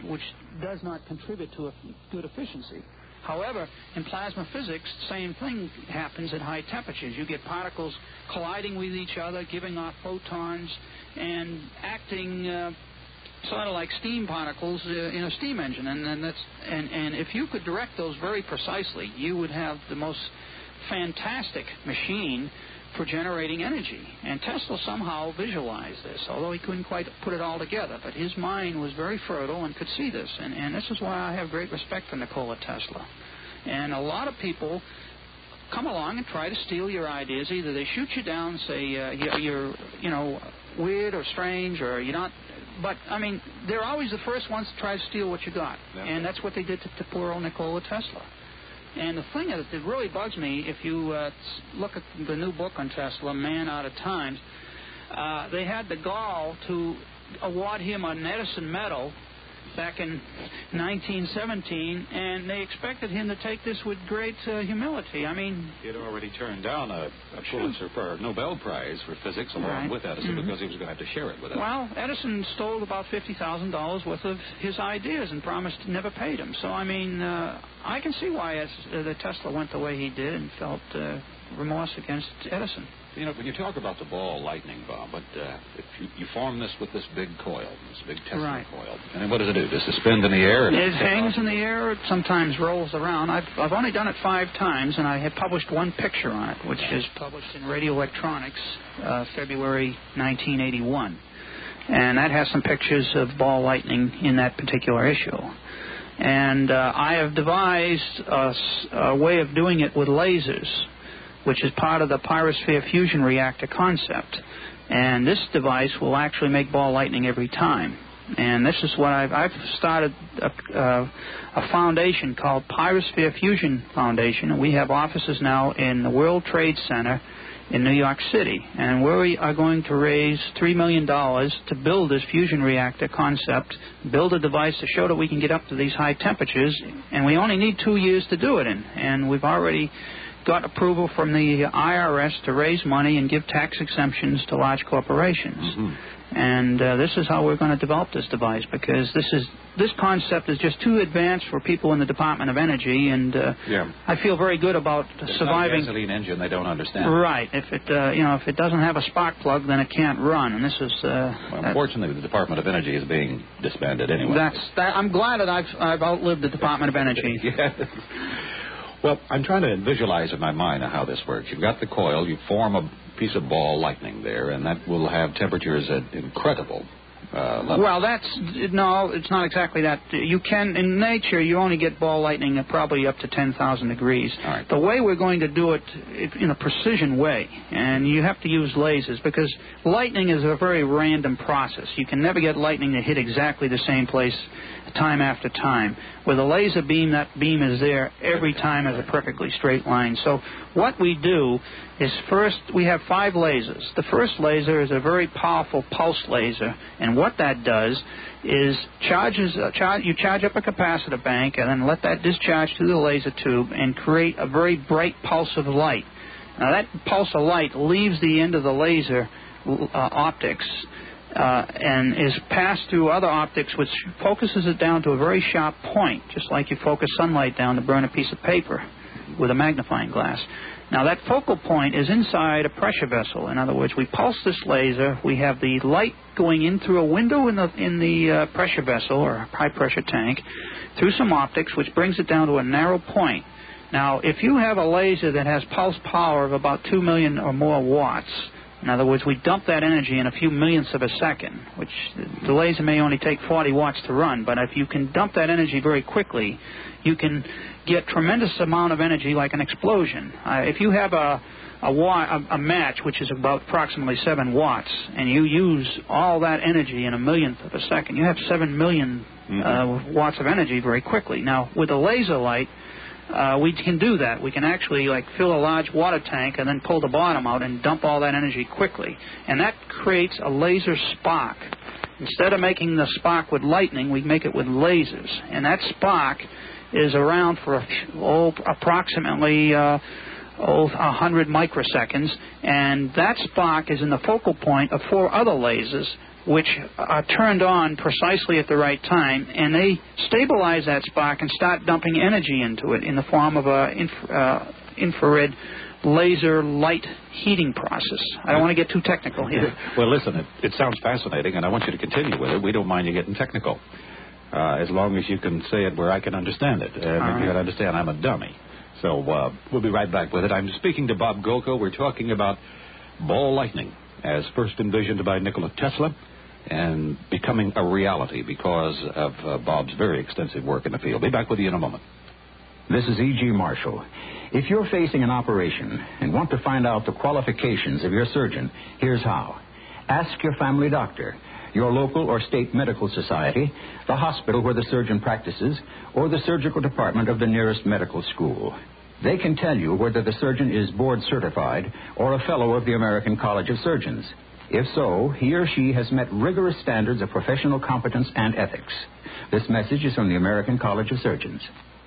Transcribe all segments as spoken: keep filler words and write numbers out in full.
which does not contribute to a good efficiency. However, in plasma physics, same thing happens at high temperatures. You get particles colliding with each other, giving off photons, and acting uh, sort of like steam particles uh, in a steam engine. And, and, that's, and, and if you could direct those very precisely, you would have the most fantastic machine for generating energy. And Tesla somehow visualized this, although he couldn't quite put it all together. But his mind was very fertile and could see this. And, and this is why I have great respect for Nikola Tesla. And a lot of people come along and try to steal your ideas. Either they shoot you down and say uh, you're, you're, you know, weird or strange, or you're not. But, I mean, they're always the first ones to try to steal what you got. Yeah. And that's what they did to, to poor old Nikola Tesla. And the thing that really bugs me, if you uh, look at the new book on Tesla, Man Out of Time, uh, they had the gall to award him an Edison Medal back in nineteen seventeen, and they expected him to take this with great uh, humility. I mean... He had already turned down a, a Pulitzer for a Nobel Prize for physics along right. with Edison mm-hmm. because he was going to have to share it with Edison. Well, Edison stole about fifty thousand dollars worth of his ideas and promised to never paid him. So, I mean, uh, I can see why uh, the Tesla went the way he did and felt uh, remorse against Edison. You know, when you talk about the ball lightning, Bob, but uh, if you, you form this with this big coil, this big Tesla right. coil, and then what does it do? Does it suspend in the air? It hangs in the air. It sometimes rolls around. I've, I've only done it five times, and I have published one picture on it, which is published in Radio Electronics, uh, February nineteen eighty-one. And that has some pictures of ball lightning in that particular issue. And uh, I have devised a, a way of doing it with lasers, which is part of the pyrosphere fusion reactor concept. And this device will actually make ball lightning every time. And this is what I've, I've started a, uh, a foundation called Pyrosphere Fusion Foundation. And we have offices now in the World Trade Center in New York City. And we are going to raise three million dollars to build this fusion reactor concept, build a device to show that we can get up to these high temperatures. And we only need two years to do it in. And we've already got approval from the I R S to raise money and give tax exemptions to large corporations. Mm-hmm. And uh, this is how we're going to develop this device, because this is this concept is just too advanced for people in the Department of Energy, and uh, yeah. I feel very good about it's surviving. It's not a gasoline engine; they don't understand. Right. If it uh, you know if it doesn't have a spark plug, then it can't run. And this is. Uh, well, unfortunately, the Department of Energy is being disbanded anyway. That's that. I'm glad that I've I've outlived the Department of Energy. Yeah. Well, I'm trying to visualize in my mind how this works. You've got the coil, you form a piece of ball lightning there, and that will have temperatures at incredible uh, levels. Well, that's, no, it's not exactly that. You can, in nature, you only get ball lightning at probably up to ten thousand degrees. All right. The way we're going to do it in a precision way, and you have to use lasers, because lightning is a very random process. You can never get lightning to hit exactly the same place time after time. With a laser beam, that beam is there every time as a perfectly straight line. So what we do is, first, we have five lasers. The first laser is a very powerful pulse laser, and what that does is charges uh, char- you charge up a capacitor bank and then let that discharge through the laser tube and create a very bright pulse of light. Now that pulse of light leaves the end of the laser uh, optics Uh, and is passed through other optics, which focuses it down to a very sharp point, just like you focus sunlight down to burn a piece of paper with a magnifying glass. Now, that focal point is inside a pressure vessel. In other words, we pulse this laser. We have the light going in through a window in the in the uh, pressure vessel or high-pressure tank through some optics, which brings it down to a narrow point. Now, if you have a laser that has pulse power of about two million or more watts, in other words, we dump that energy in a few millionths of a second, which the laser may only take forty watts to run, but if you can dump that energy very quickly, you can get tremendous amount of energy like an explosion. Uh, if you have a a, wa- a a match, which is about approximately seven watts, and you use all that energy in a millionth of a second, you have seven million mm-hmm. uh, watts of energy very quickly. Now, with a laser light, Uh, we can do that. We can actually like fill a large water tank and then pull the bottom out and dump all that energy quickly. And that creates a laser spark. Instead of making the spark with lightning, we make it with lasers. And that spark is around for oh, approximately uh, oh, one hundred microseconds. And that spark is in the focal point of four other lasers, which are turned on precisely at the right time, and they stabilize that spark and start dumping energy into it in the form of a inf- uh, infrared laser light heating process. I don't want to get too technical here. Well, listen, it, it sounds fascinating, and I want you to continue with it. We don't mind you getting technical, uh, as long as you can say it where I can understand it. And right. you can understand I'm a dummy. So uh, we'll be right back with it. I'm speaking to Bob Golka. We're talking about ball lightning as first envisioned by Nikola Tesla and becoming a reality because of uh, Bob's very extensive work in the field. Be back with you in a moment. This is E G. Marshall. If you're facing an operation and want to find out the qualifications of your surgeon, here's how. Ask your family doctor, your local or state medical society, the hospital where the surgeon practices, or the surgical department of the nearest medical school. They can tell you whether the surgeon is board certified or a fellow of the American College of Surgeons. If so, he or she has met rigorous standards of professional competence and ethics. This message is from the American College of Surgeons.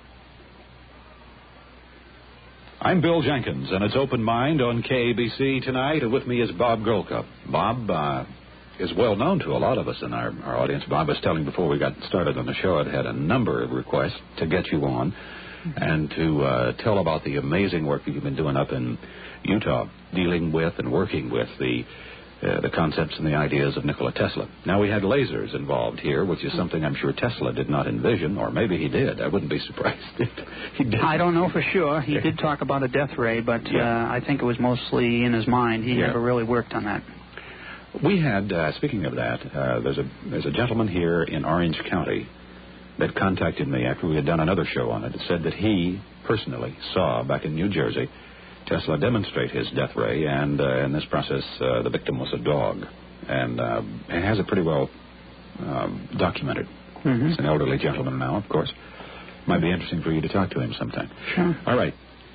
I'm Bill Jenkins, and it's Open Mind on K A B C tonight, and with me is Bob Golka. Bob uh, is well known to a lot of us in our, our audience. Bob was telling before we got started on the show, it had a number of requests to get you on and to uh, tell about the amazing work that you've been doing up in Utah, dealing with and working with the Uh, the concepts and the ideas of Nikola Tesla. Now, we had lasers involved here, which is something I'm sure Tesla did not envision, or maybe he did. I wouldn't be surprised if he did. I don't know for sure. He did talk about a death ray, but yeah. uh, I think it was mostly in his mind. He yeah. never really worked on that. We had, uh, speaking of that, uh, there's a there's a gentleman here in Orange County that contacted me after we had done another show on it. It said that he personally saw, back in New Jersey, Tesla demonstrate his death ray, and uh, in this process, uh, the victim was a dog, and uh, it has it pretty well um, documented. Mm-hmm. He's an elderly gentleman now, of course. Might be interesting for you to talk to him sometime. Sure. All right.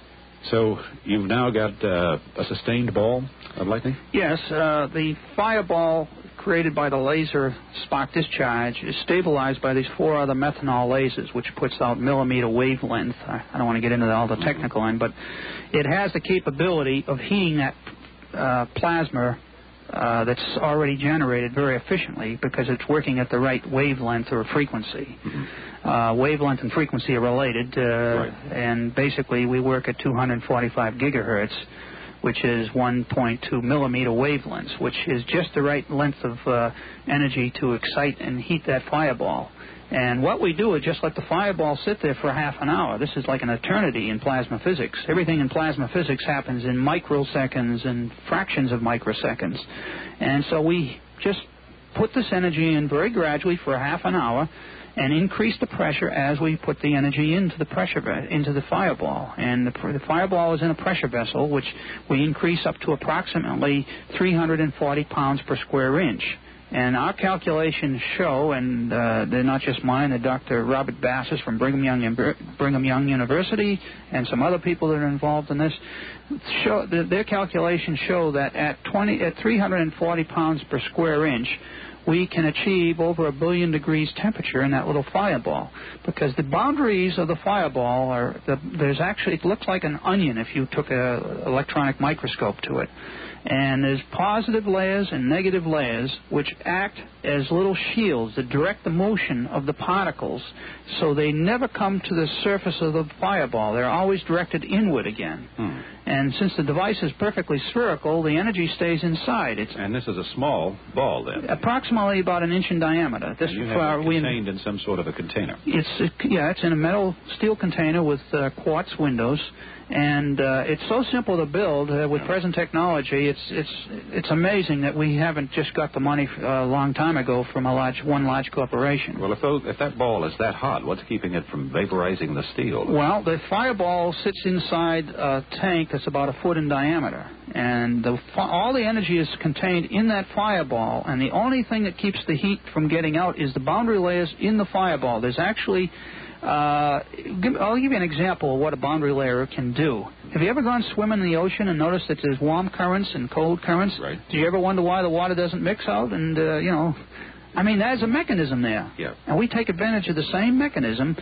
So you've now got uh, a sustained ball of lightning? Yes. Uh, the fireball created by the laser spark discharge is stabilized by these four other methanol lasers, which puts out millimeter wavelength. I don't want to get into all the technical end, but it has the capability of heating that uh, plasma uh, that's already generated very efficiently because it's working at the right wavelength or frequency. Mm-hmm. Uh, wavelength and frequency are related, uh, right. and basically we work at two hundred forty-five gigahertz, which is one point two millimeter wavelengths, which is just the right length of uh, energy to excite and heat that fireball. And what we do is just let the fireball sit there for half an hour. This is like an eternity in plasma physics. Everything in plasma physics happens in microseconds and fractions of microseconds. And so we just put this energy in very gradually for half an hour and increase the pressure as we put the energy into the pressure into the fireball. And the, the fireball is in a pressure vessel, which we increase up to approximately three hundred forty pounds per square inch. And our calculations show, and uh, they're not just mine, they're Doctor Robert Bassis from Brigham Young, Brigham Young University and some other people that are involved in this, show, their calculations show that at, twenty, at three hundred forty pounds per square inch, we can achieve over a billion degrees temperature in that little fireball, because the boundaries of the fireball are, the, there's actually, it looks like an onion if you took an electronic microscope to it. And there's positive layers and negative layers which act as little shields that direct the motion of the particles, so they never come to the surface of the fireball. They're always directed inward again. Hmm. And since the device is perfectly spherical, the energy stays inside. It's and this is a small ball, then? Approximately about an inch in diameter. This and you have uh, it contained in some sort of a container. It's uh, yeah, it's in a metal steel container with uh, quartz windows. And uh, it's so simple to build uh, with present technology. It's it's it's amazing that we haven't just got the money uh, a long time ago from a large one large corporation. Well, if those, if that ball is that hot, what's keeping it from vaporizing the steel? Well, the fireball sits inside a tank that's about a foot in diameter, and the, all the energy is contained in that fireball. And the only thing that keeps the heat from getting out is the boundary layers in the fireball. There's actually Uh, I'll give you an example of what a boundary layer can do. Have you ever gone swimming in the ocean and noticed that there's warm currents and cold currents? Right. Do you ever wonder why the water doesn't mix out? And, uh, you know, I mean, there's a mechanism there. Yeah. And we take advantage of the same mechanism.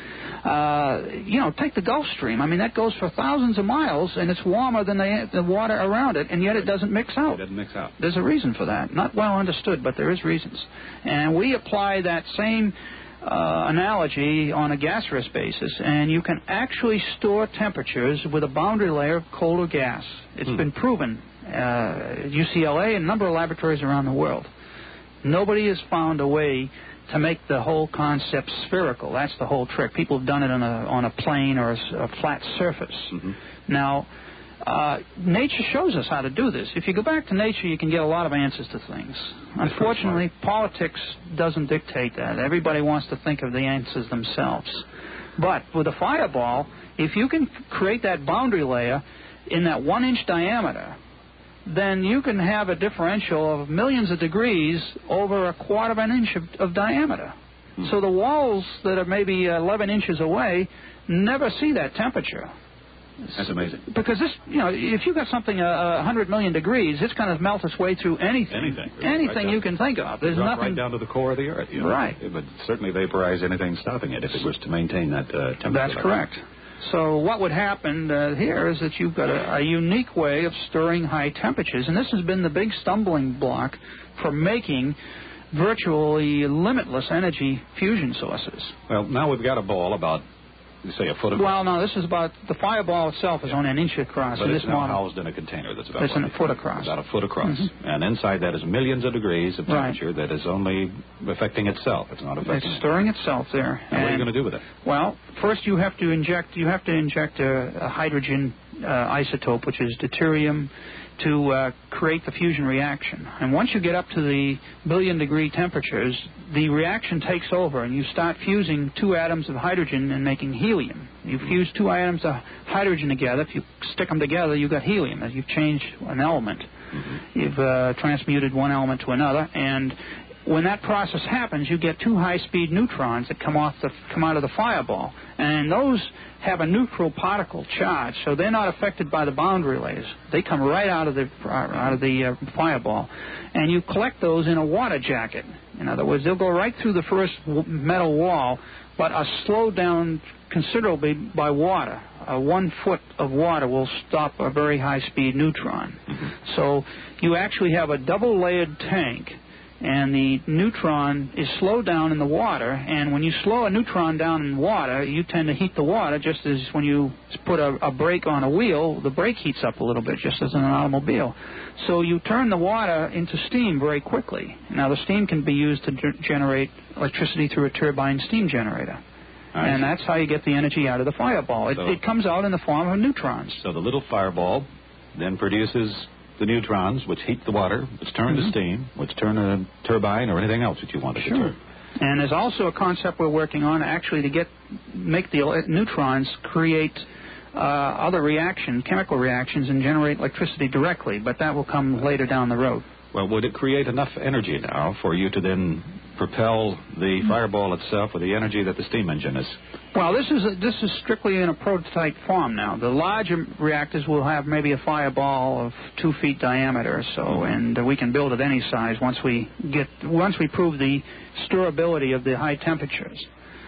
Uh, you know, take the Gulf Stream. I mean, that goes for thousands of miles, and it's warmer than the, the water around it, and yet it doesn't mix out. It doesn't mix out. There's a reason for that. Not well understood, but there is reasons. And we apply that same uh, analogy on a gaseous basis, and you can actually store temperatures with a boundary layer of coal or gas. It's hmm. been proven uh, at U C L A and a number of laboratories around the world. Nobody has found a way to make the whole concept spherical. That's the whole trick. People have done it on a on a plane or a, a flat surface. Mm-hmm. Now, uh, nature shows us how to do this. If you go back to nature, you can get a lot of answers to things. Unfortunately, politics doesn't dictate that. Everybody wants to think of the answers themselves. But with a fireball, if you can create that boundary layer in that one-inch diameter, then you can have a differential of millions of degrees over a quarter of an inch of, of diameter. Hmm. So the walls that are maybe eleven inches away never see that temperature. That's amazing. Because this, you know, if you've got something a uh, one hundred million degrees, it's going to melt its way through anything. Anything. Anything right you can think of. There's nothing. Right down to the core of the Earth. You know? Right. It would certainly vaporize anything stopping it if it was to maintain that uh, temperature. That's correct. So what would happen uh, here is that you've got a, a unique way of storing high temperatures, and this has been the big stumbling block for making virtually limitless energy fusion sources. Well, now we've got a ball about, say, a foot across. Well, no, this is about, the fireball itself is yeah. only an inch across. But in it's this now model. housed in a container that's about it's a foot across. About a foot across. Mm-hmm. And inside that is millions of degrees of temperature right. that is only affecting itself. It's not affecting It's storing it. itself there. And, and what are you going to do with it? Well, first you have to inject, you have to inject a, a hydrogen uh, isotope, which is deuterium, to uh, create the fusion reaction. And once you get up to the billion degree temperatures, the reaction takes over and you start fusing two atoms of hydrogen and making helium. You fuse two atoms of hydrogen together. If you stick them together, you've got helium. You've changed an element. Mm-hmm. You've uh, transmuted one element to another. And when that process happens, you get two high-speed neutrons that come off the come out of the fireball, and those have a neutral particle charge, so they're not affected by the boundary layers. They come right out of the uh, out of the uh, fireball, and you collect those in a water jacket. In other words, they'll go right through the first metal wall, but are slowed down considerably by water. Uh, one foot of water will stop a very high-speed neutron. Mm-hmm. So you actually have a double-layered tank. And the neutron is slowed down in the water, and when you slow a neutron down in water, you tend to heat the water, just as when you put a, a brake on a wheel, the brake heats up a little bit, just as in an automobile. So you turn the water into steam very quickly. Now, the steam can be used to ge- generate electricity through a turbine steam generator. I and see. That's how you get the energy out of the fireball. It, so, it comes out in the form of neutrons. So the little fireball then produces the neutrons, which heat the water, which turn mm-hmm. to steam, which turn a turbine or anything else that you want it sure. to turn. And there's also a concept we're working on actually to get make the neutrons create uh, other reaction, chemical reactions, and generate electricity directly, but that will come later down the road. Well, would it create enough energy now for you to then propel the fireball itself with the energy that the steam engine is? Well, this is a, this is strictly in a prototype form now. The larger reactors will have maybe a fireball of two feet diameter or so, mm-hmm. and uh, we can build it any size once we get once we prove the storability of the high temperatures.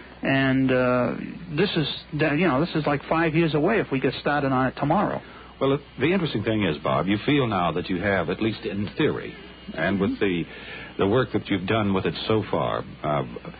And uh, this is you know this is like five years away if we get started on it tomorrow. Well, the interesting thing is, Bob, you feel now that you have, at least in theory, and with the the work that you've done with it so far, uh,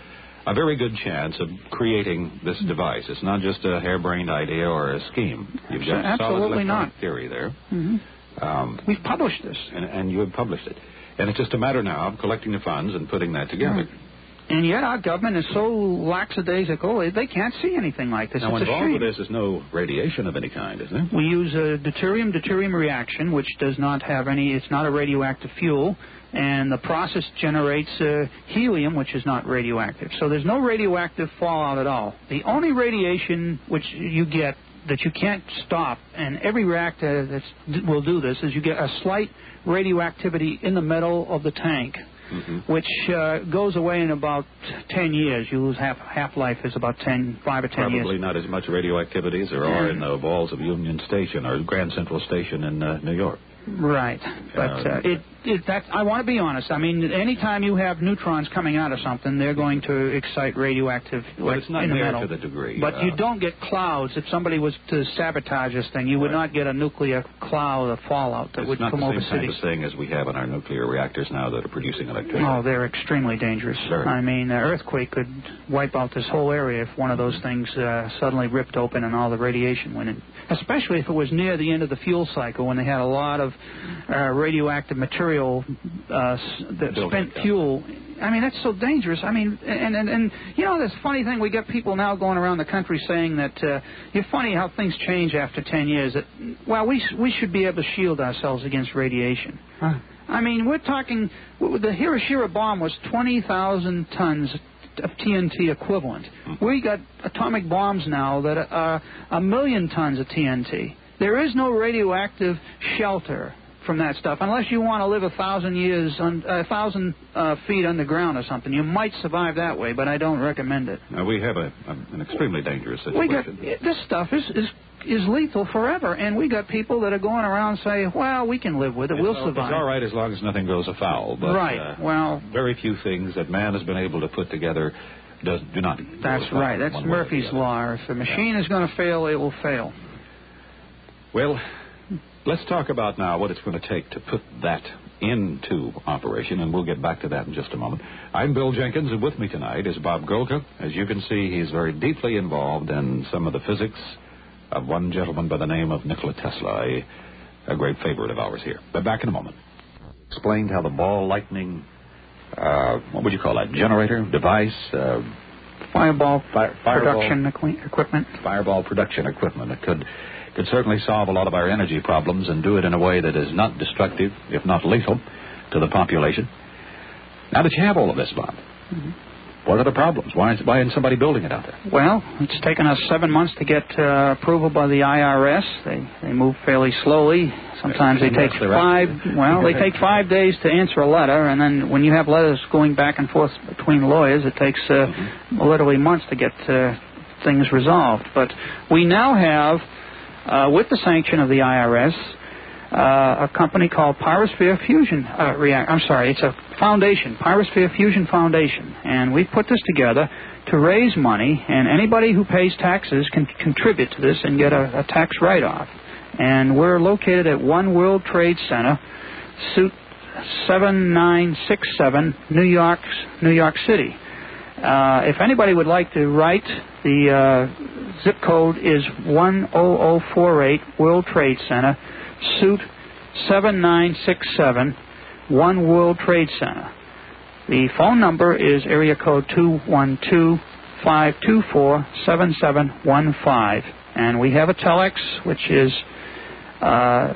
a very good chance of creating this device. It's not just a harebrained idea or a scheme. You've got Absolutely solid not. theory there. Mm-hmm. Um, We've published this. And, and you have published it. And it's just a matter now of collecting the funds and putting that together. Right. And yet our government is so lackadaisical, they can't see anything like this. Now, it's involved a shame. with this is no radiation of any kind, is there? We use a deuterium-deuterium reaction, which does not have any, it's not a radioactive fuel, and the process generates uh, helium, which is not radioactive. So there's no radioactive fallout at all. The only radiation which you get that you can't stop, and every reactor that will do this, is you get a slight radioactivity in the middle of the tank. Mm-hmm. Which uh, goes away in about ten years. You lose half half-life is about ten, five or ten Probably years. Probably not as much radioactivity as there are in the walls of Union Station or Grand Central Station in uh, New York. Right, but uh, it, it that I want to be honest. I mean, anytime you have neutrons coming out of something, they're going to excite radioactive well, it's not in the there metal. to the degree. But uh, you don't get clouds. If somebody was to sabotage this thing, you would right. not get a nuclear cloud of fallout that it's would not come the over same kind cities. of thing as we have in our nuclear reactors now that are producing electricity. Oh, they're extremely dangerous. Very. I mean, an earthquake could wipe out this whole area if one of those things uh, suddenly ripped open and all the radiation went in. Especially if it was near the end of the fuel cycle when they had a lot of uh, radioactive material, uh, the spent fuel. I mean, that's so dangerous. I mean, and, and, and you know, this funny thing, we get people now going around the country saying that, uh, it's funny how things change after ten years, that, well, we, we should be able to shield ourselves against radiation. Huh. I mean, we're talking, the Hiroshima bomb was twenty thousand tons of T N T equivalent. We got atomic bombs now that are a million tons of T N T. There is no radioactive shelter from that stuff unless you want to live a thousand years, on, a thousand uh, feet underground or something. You might survive that way, but I don't recommend it. Now, we have a, a, an extremely dangerous situation. We got, this stuff is, is is lethal forever, and we got people that are going around saying, well, we can live with it, it's we'll all, survive. It's all right as long as nothing goes afoul. But, right, uh, well... very few things that man has been able to put together does, do not... That's right, that's Murphy's Law. If the machine yeah. is going to fail, it will fail. Well, let's talk about now what it's going to take to put that into operation, and we'll get back to that in just a moment. I'm Bill Jenkins, and with me tonight is Bob Golka. As you can see, he's very deeply involved in some of the physics of one gentleman by the name of Nikola Tesla, a, a great favorite of ours here. But back in a moment. Explained how the ball lightning, uh, what would you call that, generator, device? Uh, fireball, fire, fireball production equi- equipment. Fireball production equipment. It could, could certainly solve a lot of our energy problems and do it in a way that is not destructive, if not lethal, to the population. Now that you have all of this, Bob, mm-hmm. what are the problems? Why, is, why isn't somebody building it out there? Well, it's taken us seven months to get uh, approval by the I R S. They they move fairly slowly. Sometimes they take five. Well, they take five days to answer a letter, and then when you have letters going back and forth between lawyers, it takes uh, mm-hmm. literally months to get uh, things resolved. But we now have, uh, with the sanction of the I R S, Uh, a company called Pyrosphere Fusion uh, React. I'm sorry, it's a foundation, Pyrosphere Fusion Foundation, and we put this together to raise money, and anybody who pays taxes can contribute to this and get a, a tax write-off. And we're located at One World Trade Center, Suite seven nine six seven, New York, New York City. Uh, if anybody would like to write, the uh, zip code is one zero zero four eight, World Trade Center, Suite seven nine six seven, One World Trade Center. The phone number is area code two one two, five two four, seven seven one five. And we have a telex, which is uh,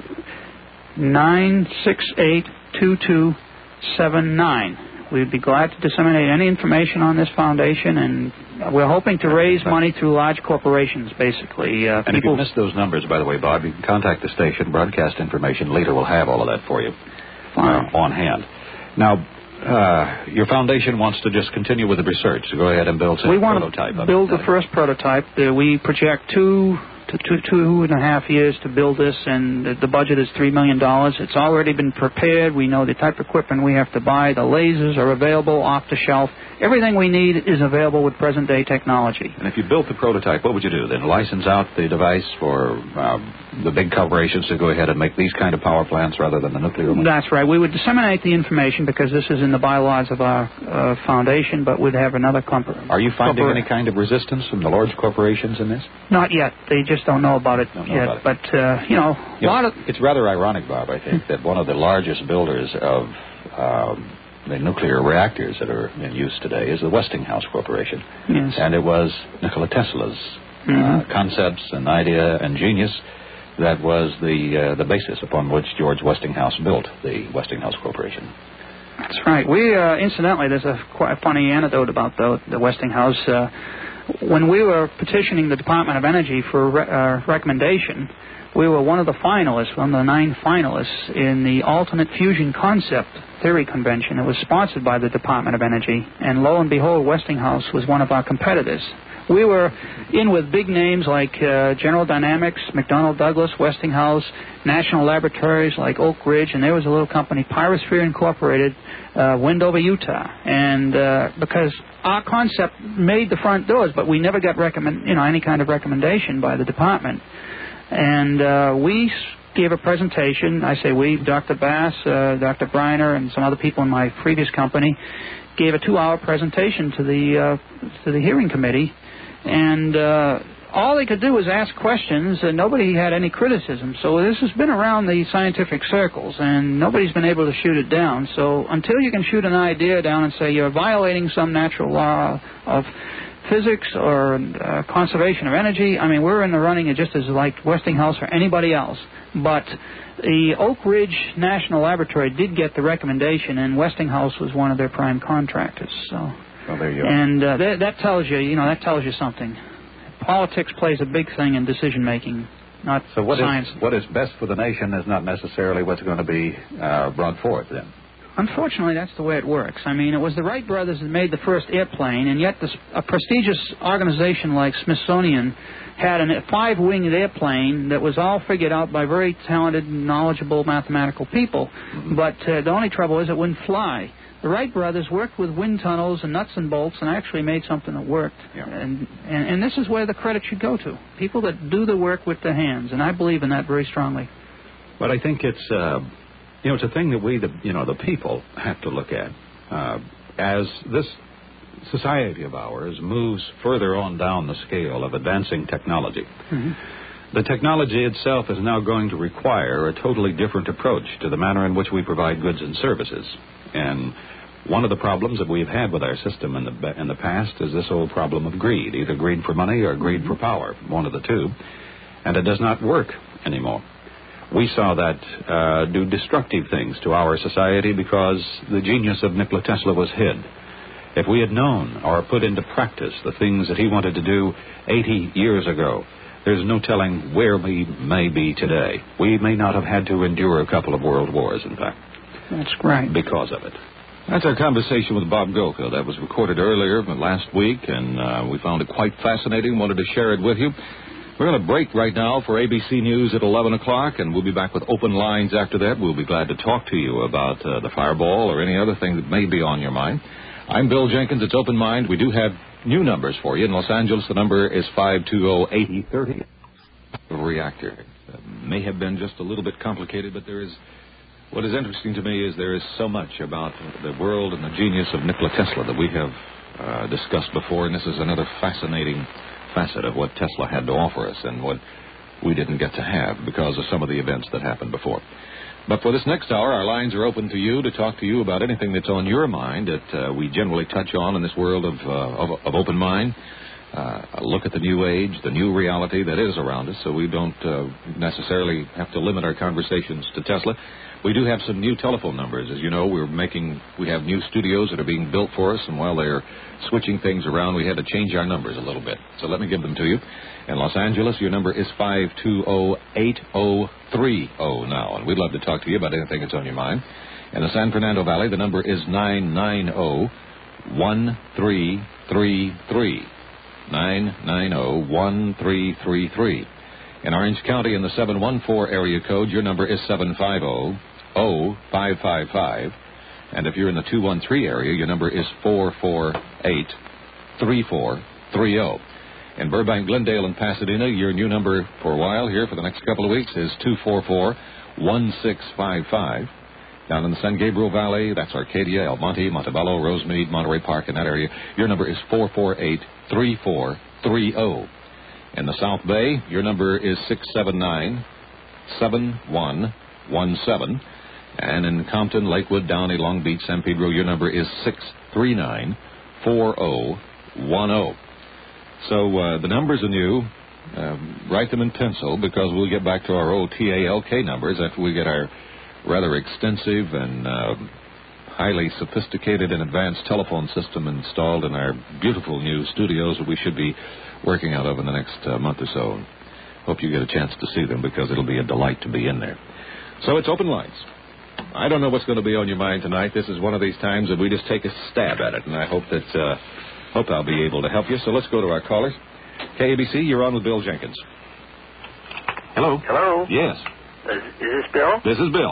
nine six eight, two two seven nine. We'd be glad to disseminate any information on this foundation, and we're hoping to raise money through large corporations, basically. Uh, and if you missed those numbers, by the way, Bob, you can contact the station, broadcast information. Later we'll have all of that for you uh, on hand. Now, uh, your foundation wants to just continue with the research, so go ahead and build some we prototype. We want to build the first prototype. Uh, we project two... To two, two and a half years to build this, and the, the budget is three million dollars. It's already been prepared. We know the type of equipment we have to buy. The lasers are available off the shelf. Everything we need is available with present-day technology. And if you built the prototype, what would you do then? License out the device for um, the big corporations to go ahead and make these kind of power plants rather than the nuclear ones? That's right. We would disseminate the information because this is in the bylaws of our uh, foundation, but we'd have another company. Are you finding any kind of resistance from the large corporations in this? Not yet. They just don't know about it don't know yet. About it. But, uh, you know, you a lot know, of... It's rather ironic, Bob, I think, that one of the largest builders of um, the nuclear reactors that are in use today is the Westinghouse Corporation. Yes. And it was Nikola Tesla's mm-hmm. uh, concepts and idea and genius that was the uh, the basis upon which George Westinghouse built the Westinghouse Corporation. That's right. We, uh, incidentally, there's a quite a funny anecdote about the, the Westinghouse. Uh, when we were petitioning the Department of Energy for re- uh, recommendation, we were one of the finalists, one of the nine finalists in the Alternate Fusion Concept Theory Convention. It was sponsored by the Department of Energy, and lo and behold, Westinghouse was one of our competitors. We were in with big names like uh, General Dynamics, McDonnell Douglas, Westinghouse, national laboratories like Oak Ridge, and there was a little company, Pyrosphere Incorporated, uh, Wendover, Utah. And uh, because our concept made the front doors, but we never got recommend, you know, any kind of recommendation by the department. And uh, we gave a presentation. I say we, Doctor Bass, uh, Doctor Briner, and some other people in my previous company gave a two-hour presentation to the uh, to the hearing committee, and uh, all they could do was ask questions, and nobody had any criticism. So this has been around the scientific circles, and nobody's been able to shoot it down. So until you can shoot an idea down and say you're violating some natural law of physics or uh, conservation of energy, I mean, we're in the running just as like Westinghouse or anybody else. But the Oak Ridge National Laboratory did get the recommendation, and Westinghouse was one of their prime contractors. So, well, there you are. And uh, that, that tells you, you know, that tells you something. Politics plays a big thing in decision making, not so what science. Is, what is best for the nation is not necessarily what's going to be uh, brought forth then. Unfortunately, that's the way it works. I mean, it was the Wright brothers that made the first airplane, and yet this, a prestigious organization like Smithsonian had a five-winged airplane that was all figured out by very talented, knowledgeable mathematical people. Mm-hmm. But uh, the only trouble is it wouldn't fly. The Wright brothers worked with wind tunnels and nuts and bolts and actually made something that worked. Yeah. And, and and this is where the credit should go to. People that do the work with their hands, and I believe in that very strongly. But I think it's... Uh... You know, it's a thing that we, the you know, the people have to look at. Uh, as this society of ours moves further on down the scale of advancing technology, mm-hmm. the technology itself is now going to require a totally different approach to the manner in which we provide goods and services. And one of the problems that we've had with our system in the in the past is this old problem of greed, either greed for money or greed for power, one of the two. And it does not work anymore. We saw that uh, do destructive things to our society because the genius of Nikola Tesla was hid. If we had known or put into practice the things that he wanted to do eighty years ago, there's no telling where we may be today. We may not have had to endure a couple of world wars, in fact. That's right. Because of it. That's our conversation with Bob Golka. That was recorded earlier last week, and uh, we found it quite fascinating, wanted to share it with you. We're going to break right now for A B C News at eleven o'clock, and we'll be back with open lines after that. We'll be glad to talk to you about uh, the Fireball or any other thing that may be on your mind. I'm Bill Jenkins. It's Open Mind. We do have new numbers for you. In Los Angeles, the number is five two zero, eight zero three zero. The reactor uh, may have been just a little bit complicated, but there is... What is interesting to me is there is so much about the world and the genius of Nikola Tesla that we have uh, discussed before, and this is another fascinating facet of what Tesla had to offer us and what we didn't get to have because of some of the events that happened before. But for this next hour, our lines are open to you to talk to you about anything that's on your mind that uh, we generally touch on in this world of, uh, of, of open mind. Uh, a look at the new age, the new reality that is around us, so we don't uh, necessarily have to limit our conversations to Tesla. We do have some new telephone numbers. As you know, we're making, we have new studios that are being built for us, and while they're switching things around, we had to change our numbers a little bit. So let me give them to you. In Los Angeles, your number is five two zero, eight zero three zero now, and we'd love to talk to you about anything that's on your mind. In the San Fernando Valley, the number is nine nine zero, one three three three. nine nine zero, one three three three. In Orange County, in the seven one four area code, your number is seven five zero, zero five five five. And if you're in the two one three area, your number is four four eight, three four three zero. In Burbank, Glendale, and Pasadena, your new number for a while here for the next couple of weeks is two four four, one six five five. Down in the San Gabriel Valley, that's Arcadia, El Monte, Montebello, Rosemead, Monterey Park, in that area, your number is four four eight, three four three zero. In the South Bay, your number is six seven nine, seven one one seven. And in Compton, Lakewood, Downey, Long Beach, San Pedro, your number is six three nine, four zero one zero. So uh, the numbers are new. Uh, write them in pencil because we'll get back to our old T A L K numbers after we get our rather extensive and uh, highly sophisticated and advanced telephone system installed in our beautiful new studios that we should be working out of in the next uh, month or so. Hope you get a chance to see them because it'll be a delight to be in there. So it's open lines. I don't know what's going to be on your mind tonight. This is one of these times that we just take a stab at it, and I hope that uh, Hope I'll be able to help you. So let's go to our callers. K A B C, you're on with Bill Jenkins. Hello. Hello. Yes. Is, is this Bill? This is Bill.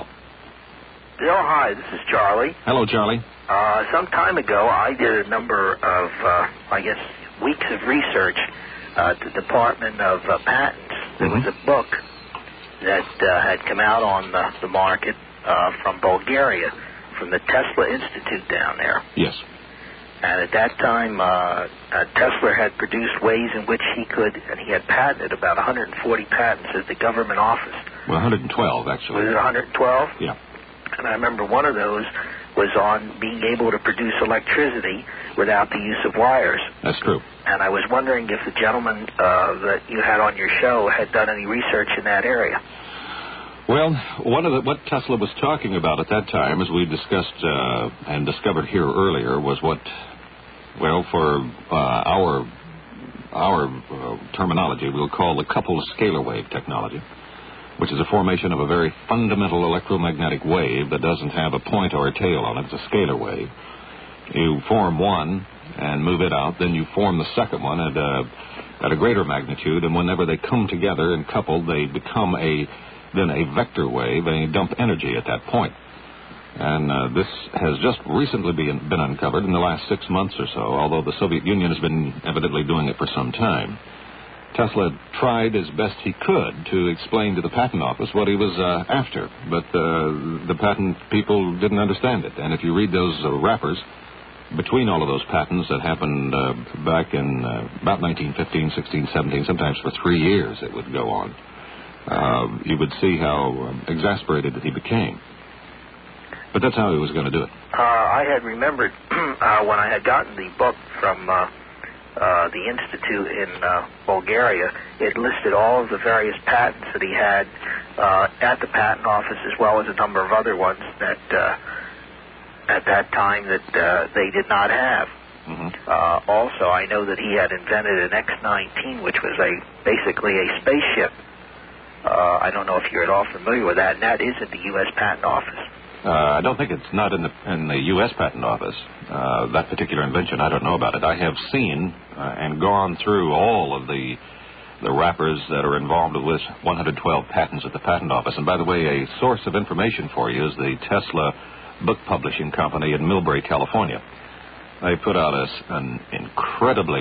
Bill, hi. This is Charlie. Hello, Charlie. Uh, some time ago, I did a number of, uh, I guess, weeks of research uh, at the Department of uh, Patents. There Mm-hmm. was a book that uh, had come out on the, the market uh, from Bulgaria, from the Tesla Institute down there. Yes. And at that time, uh, uh, Tesla had produced ways in which he could, and he had patented about one hundred forty patents at the government office. Well, one hundred twelve, actually. Was it one hundred twelve? Yeah. And I remember one of those was on being able to produce electricity without the use of wires. That's true. And I was wondering if the gentleman uh, that you had on your show had done any research in that area. Well, one of the, what Tesla was talking about at that time, as we discussed uh, and discovered here earlier, was what, well, for uh, our our uh, terminology, we'll call the coupled scalar wave technology, which is a formation of a very fundamental electromagnetic wave that doesn't have a point or a tail on it. It's a scalar wave. You form one and move it out, then you form the second one at a, at a greater magnitude, and whenever they come together and coupled, they become a then a vector wave, and you dump energy at that point. And uh, this has just recently been, been uncovered in the last six months or so, although the Soviet Union has been evidently doing it for some time. Tesla tried as best he could to explain to the patent office what he was uh, after, but uh, the patent people didn't understand it. And if you read those uh, wrappers, between all of those patents that happened uh, back in uh, about nineteen fifteen, sixteen, seventeen, sometimes for three years it would go on, uh, you would see how um, exasperated that he became. But that's how he was going to do it. Uh, I had remembered uh, when I had gotten the book from uh, uh, the Institute in uh, Bulgaria, it listed all of the various patents that he had uh, at the patent office, as well as a number of other ones that uh, at that time that uh, they did not have. Mm-hmm. Uh, also, I know that he had invented an X nineteen, which was a basically a spaceship. Uh, I don't know if you're at all familiar with that, and that is at the U S Patent Office. Uh, I don't think it's not in the in the U S Patent Office, uh, that particular invention. I don't know about it. I have seen uh, and gone through all of the the wrappers that are involved with one hundred twelve patents at the Patent Office. And by the way, a source of information for you is the Tesla Book Publishing Company in Millbrae, California. They put out a, an incredibly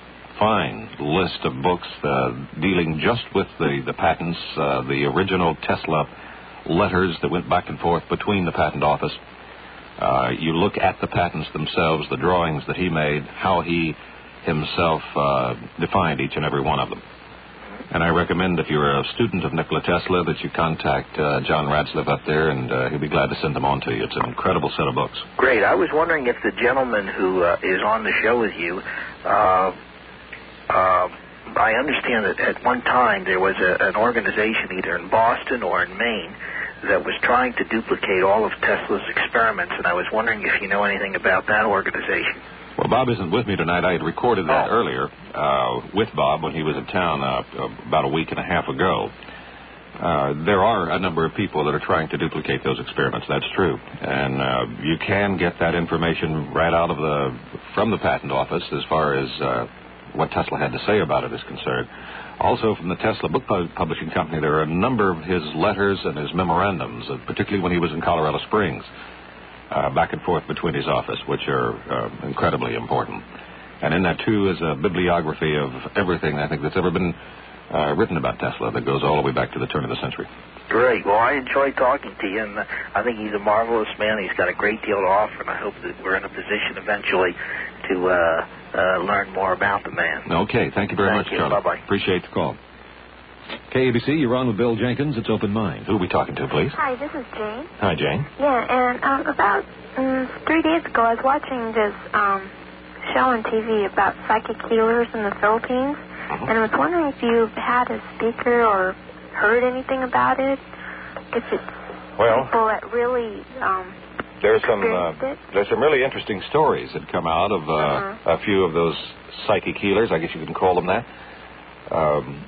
fine list of books uh, dealing just with the, the patents, uh, the original Tesla letters that went back and forth between the patent office. Uh, you look at the patents themselves, the drawings that he made, how he himself uh, defined each and every one of them. And I recommend, if you're a student of Nikola Tesla, that you contact uh, John Radsliff up there, and uh, he'll be glad to send them on to you. It's an incredible set of books. Great. I was wondering if the gentleman who uh, is on the show with you, uh, uh, I understand that at one time there was a, an organization either in Boston or in Maine that was trying to duplicate all of Tesla's experiments, and I was wondering if you know anything about that organization. Well, Bob isn't with me tonight. I had recorded that oh. earlier uh, with Bob when he was in town uh, about a week and a half ago. Uh, there are a number of people that are trying to duplicate those experiments. That's true. And uh, you can get that information right out of the from the patent office as far as uh, what Tesla had to say about it is concerned. Also, from the Tesla Book Publishing Company, there are a number of his letters and his memorandums, uh, particularly when he was in Colorado Springs, uh, back and forth between his office, which are uh, incredibly important. And in that, too, is a bibliography of everything, I think, that's ever been uh, written about Tesla that goes all the way back to the turn of the century. Great. Well, I enjoyed talking to you, and I think he's a marvelous man. He's got a great deal to offer, and I hope that we're in a position eventually to uh, uh, learn more about the man. Okay. Thank you very Thank much, you. Charlie. Bye-bye. Appreciate the call. K A B C, you're on with Bill Jenkins. It's Open Mind. Who are we talking to, please? Hi, this is Jane. Hi, Jane. Yeah, and um, about um, three days ago, I was watching this um, show on T V about psychic healers in the Philippines, Uh-huh. and I was wondering if you had a speaker or heard anything about it, if it's Well, people that really um, there's some experienced uh, it. there's some really interesting stories that come out of uh, Uh-huh. a few of those psychic healers. I guess you can call them that. Um,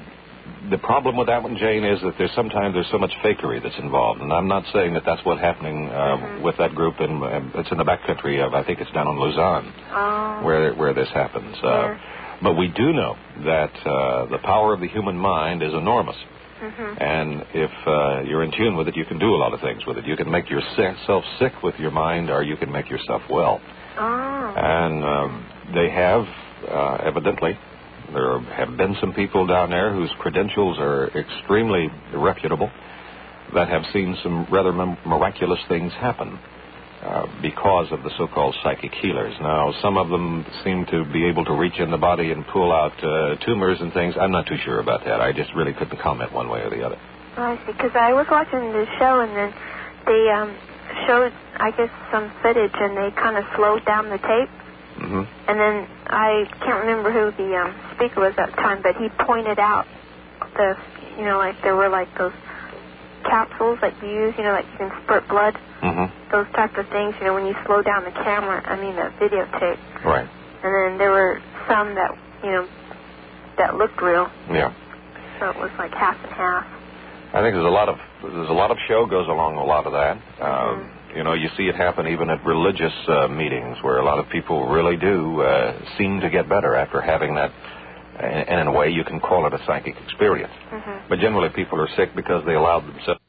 the problem with that one, Jane, is that there's sometimes there's so much fakery that's involved, and I'm not saying that that's what's happening uh, mm-hmm. with that group. In uh, it's in the backcountry of I think it's down in Luzon, oh. where where this happens. Uh, yeah. But we do know that uh, the power of the human mind is enormous. Mm-hmm. And if uh, you're in tune with it, you can do a lot of things with it. You can make yourself sick with your mind, or you can make yourself well. Oh. And um, they have, uh, evidently, there have been some people down there whose credentials are extremely reputable that have seen some rather miraculous things happen uh, because of the so-called psychic healers. Now, some of them seem to be able to reach in the body and pull out uh, tumors and things. I'm not too sure about that. I just really couldn't comment one way or the other. Oh, I see. Because I was watching the show, and then they um, showed, I guess, some footage, and they kind of slowed down the tape. Mm-hmm. And then I can't remember who the um, speaker was at the time, but he pointed out the, you know, like there were like those capsules that you use, you know, like you can spurt blood. Mm-hmm. Those type of things, you know, when you slow down the camera, I mean the videotape. Right. And then there were some that, you know, that looked real. Yeah. So it was like half and half. I think there's a lot of there's a lot of show goes along a lot of that. Mm-hmm. Um, you know, you see it happen even at religious uh, meetings where a lot of people really do uh, seem to get better after having that. And in a way, you can call it a psychic experience. Mm-hmm. But generally, people are sick because they allowed themselves.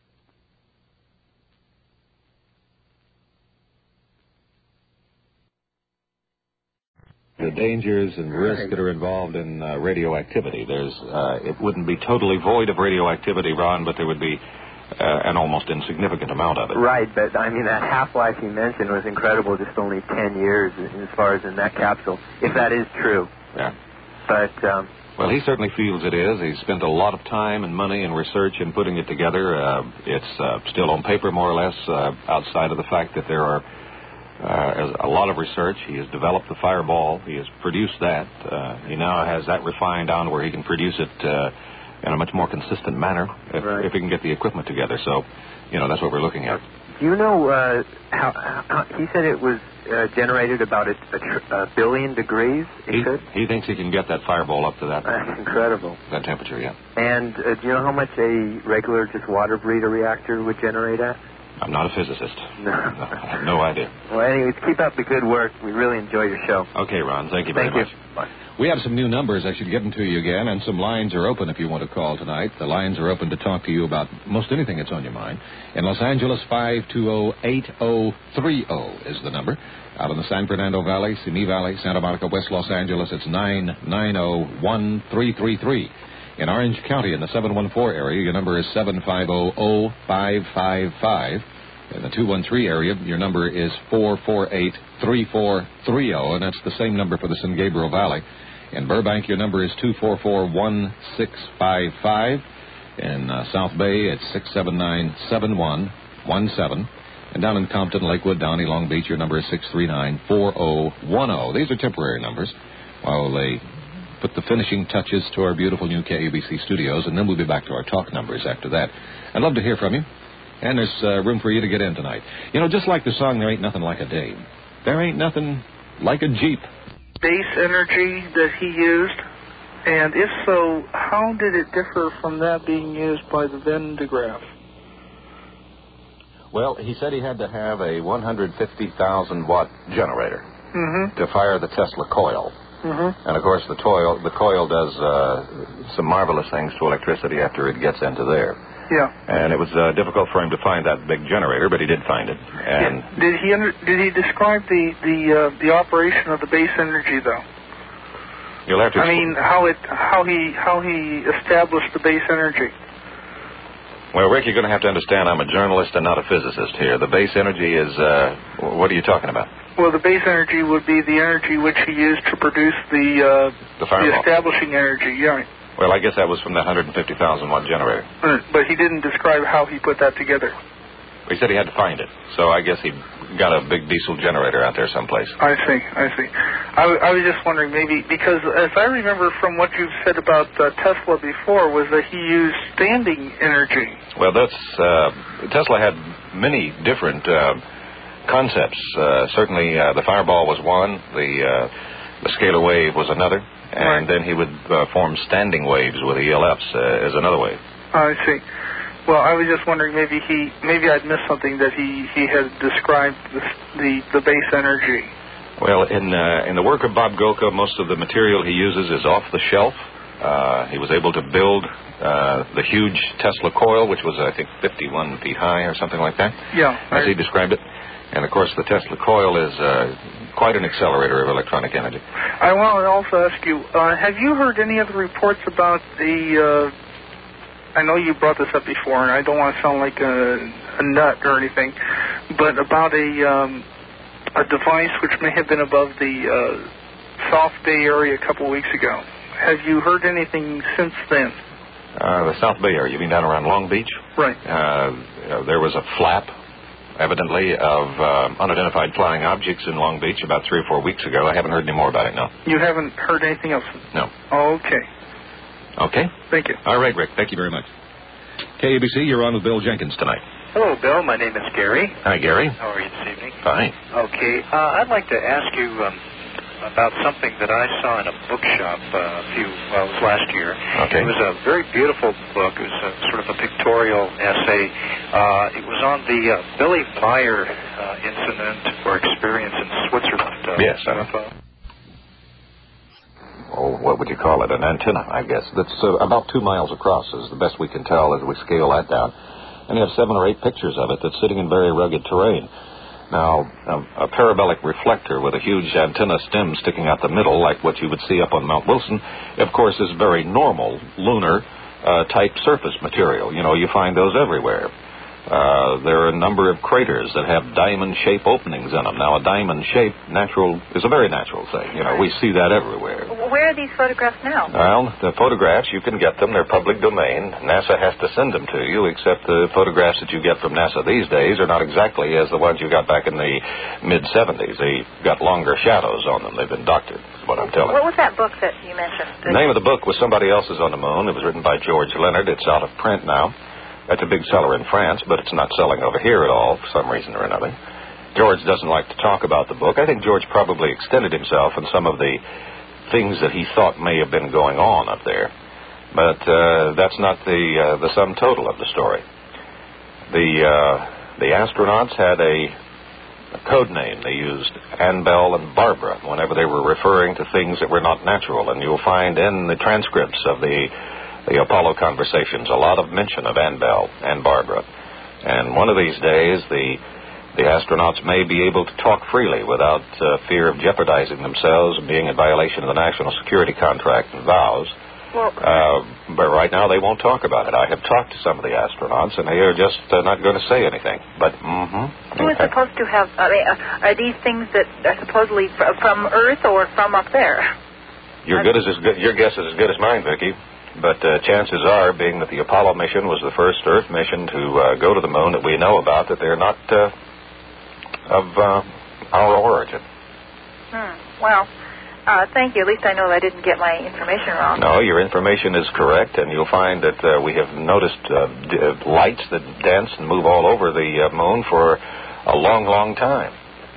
The dangers and risks that are involved in uh, radioactivity. There's, uh, it wouldn't be totally void of radioactivity, Ron, but there would be uh, an almost insignificant amount of it. Right, but I mean that half-life you mentioned was incredible. Just only ten years as far as in that capsule, if that is true. Yeah. But um, well, he certainly feels it is. He's spent a lot of time and money and research in putting it together. Uh, it's uh, still on paper, more or less, uh, outside of the fact that there are. Uh, a lot of research. He has developed the Fireball. He has produced that. Uh, he now has that refined down to where he can produce it uh, in a much more consistent manner if, right. if he can get the equipment together. So, you know, that's what we're looking at. Do you know uh, how, how he said it was uh, generated about a, a, tr- a billion degrees? It he, could? he thinks he can get that Fireball up to that. That's incredible. That temperature, yeah. And uh, do you know how much a regular just water breeder reactor would generate at? I'm not a physicist. No. no. I have no idea. Well, anyways, keep up the good work. We really enjoy your show. Okay, Ron. Thank you very Thank much. You. Bye. We have some new numbers. I should give them to you again, and some lines are open if you want to call tonight. The lines are open to talk to you about most anything that's on your mind. In Los Angeles, five two zero, eight zero three zero is the number. Out in the San Fernando Valley, Simi Valley, Santa Monica, West Los Angeles, it's nine nine zero, one three three three. In Orange County, in the seven one four area, your number is seven five zero, zero five five five. In the two one three area, your number is four four eight, three four three zero, and that's the same number for the San Gabriel Valley. In Burbank, your number is two four four, one six five five. In uh, South Bay, it's six seven nine, seven one one seven. And down in Compton, Lakewood, Downey, Long Beach, your number is six three nine, four zero one zero. These are temporary numbers while they put the finishing touches to our beautiful new K A B C studios, and then we'll be back to our talk numbers after that. I'd love to hear from you. And there's uh, room for you to get in tonight. You know, just like the song, There Ain't Nothing Like a Dame. There ain't nothing like a Jeep. Base energy that he used? And if so, how did it differ from that being used by the Van de Graaff? Well, he said he had to have a one hundred fifty thousand watt generator mm-hmm. to fire the Tesla coil. Mm-hmm. And, of course, the coil, the coil does uh, some marvelous things to electricity after it gets into there. Yeah. And it was uh, difficult for him to find that big generator, but he did find it. And yeah. Did he under, did he describe the the uh, the operation of the base energy though? You'll have to. I mean, how it how he how he established the base energy. Well, Rick, you're going to have to understand I'm a journalist and not a physicist here. The base energy is uh, what are you talking about? Well, the base energy would be the energy which he used to produce the uh, the, the establishing energy. Yeah. Well, I guess that was from the one hundred fifty thousand watt generator. But he didn't describe how he put that together. He said he had to find it. So I guess he got a big diesel generator out there someplace. I see, I see. I, w- I was just wondering maybe, because as I remember from what you've said about uh, Tesla before, was that he used standing energy. Well, that's, uh, Tesla had many different uh, concepts. Uh, certainly uh, the Fireball was one, the, uh, the scalar wave was another. and right. then he would uh, form standing waves with E L Fs uh, as another wave. I see. Well, I was just wondering, maybe he, maybe I'd missed something that he, he had described the, the the base energy. Well, in uh, in the work of Bob Golka, most of the material he uses is off the shelf. Uh, he was able to build uh, the huge Tesla coil, which was, I think, fifty-one feet high or something like that. Yeah. As he described it. And, of course, the Tesla coil is uh, quite an accelerator of electronic energy. I want to also ask you, uh, have you heard any other reports about the... Uh, I know you brought this up before, and I don't want to sound like a, a nut or anything, but about a um, a device which may have been above the uh, South Bay area a couple of weeks ago. Have you heard anything since then? Uh, the South Bay area, you mean down around Long Beach? Right. Uh, there was a flap, evidently, of uh, unidentified flying objects in Long Beach about three or four weeks ago. I haven't heard any more about it, no. You haven't heard anything else? No. Okay. Okay. Thank you. All right, Rick. Thank you very much. K A B C, you're on with Bill Jenkins tonight. Hello, Bill. My name is Gary. Hi, Gary. How are you this evening? Fine. Okay. Uh, I'd like to ask you um, about something that I saw in a bookshop uh, a few, well, it was last year. Okay. It was a very beautiful book. It was a, sort of a pictorial essay. Uh, it was on the uh, Billy Meyer uh, incident or experience in Switzerland. Uh, yes. Uh, Oh, what would you call it? An antenna, I guess. That's uh, about two miles across is the best we can tell as we scale that down. And you have seven or eight pictures of it that's sitting in very rugged terrain. Now, um, a parabolic reflector with a huge antenna stem sticking out the middle, like what you would see up on Mount Wilson, of course, is very normal lunar uh, type surface material. You know, you find those everywhere. Uh, there are a number of craters that have diamond-shaped openings in them. Now, a diamond shape natural is a very natural thing. You know, we see that everywhere. Where are these photographs now? Well, the photographs, you can get them. They're public domain. NASA has to send them to you, except the photographs that you get from NASA these days are not exactly as the ones you got back in the mid-seventies. They've got longer shadows on them. They've been doctored, is what I'm telling you. What was that book that you mentioned? The name of the book was Somebody Else's on the Moon. It was written by George Leonard. It's out of print now. That's a big seller in France, but it's not selling over here at all for some reason or another. George doesn't like to talk about the book. I think George probably extended himself in some of the things that he thought may have been going on up there. But uh, that's not the uh, the sum total of the story. The uh, the astronauts had a, a code name. They used Annabelle and Barbara whenever they were referring to things that were not natural. And you'll find in the transcripts of the the Apollo conversations a lot of mention of Annabelle and Barbara. And one of these days, the the astronauts may be able to talk freely without uh, fear of jeopardizing themselves and being in violation of the national security contract and vows. Well, uh, but right now they won't talk about it. I have talked to some of the astronauts, and they are just uh, not going to say anything. But mm-hmm. Who is supposed to have? I mean, uh, are these things that are supposedly fr- from Earth or from up there? Your good is as good. Your guess is as good as mine, Vicki. But uh, chances are, being that the Apollo mission was the first Earth mission to uh, go to the moon that we know about, that they're not uh, of uh, our origin. Hmm. Well, uh, thank you. At least I know I didn't get my information wrong. No, your information is correct, and you'll find that uh, we have noticed uh, d- lights that dance and move all over the uh, moon for a long, long time.